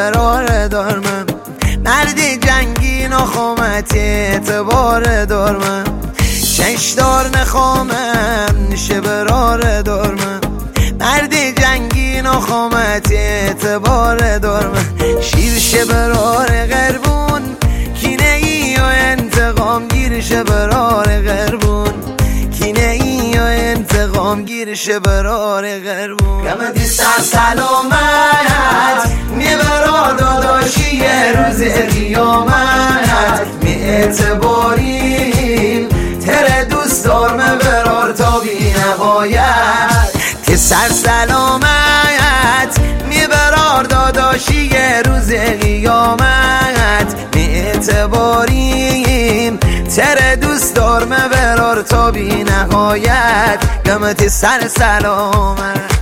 برار دارم مردی جنگین و خامت اعتبار دارم چشدار نخوامم نشه برار دارم مردی جنگین و خامت اعتبار دارم شیر برار غربون کینه ای و انتقام گیرش برار غربون کینه ای و انتقام گیرش برار غربون گمدی سر سلامت میبرار داداشی یه روز قیامت می اعتباریم تر دوست دار میبرار تا بی نهایت که سر سلامت میبرار داداشی یه روز قیامت می اعتباریم تر دوست دار میبرار تا بی نهایت گمت سر سلامت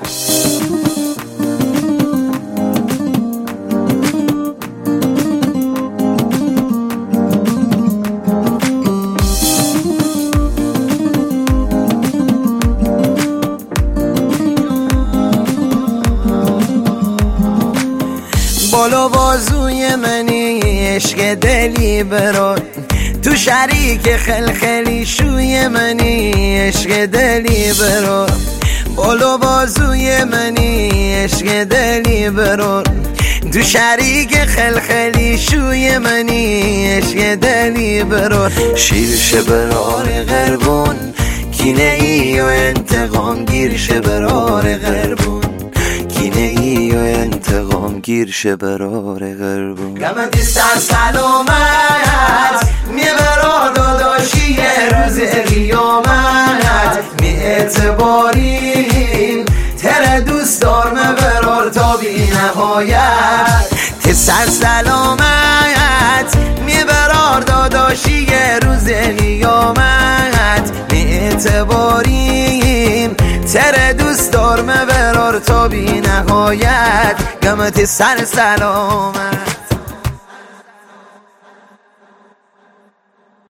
بالا بازوی منی عشق دلی برار تو شریک خلخلی شوی منی عشق دلی برار بالا بازوی منی عشق دلی برار تو شریک خلخلی شوی منی عشق دلی برار شیرش برار غربون کینه ای و انتقام گیرش برار غربون کینه ای و انتقام گیرش برار غربون گمدی سر سلامت میبرار داداشی یه روز قیامت می اعتباریم تر دوست دار میبرار تا بی نهایت که سر سلامت میبرار داداشی یه روز قیامت می اعتباریم تر دوست دار میبرار تا بی نهایت گمت سر سلامت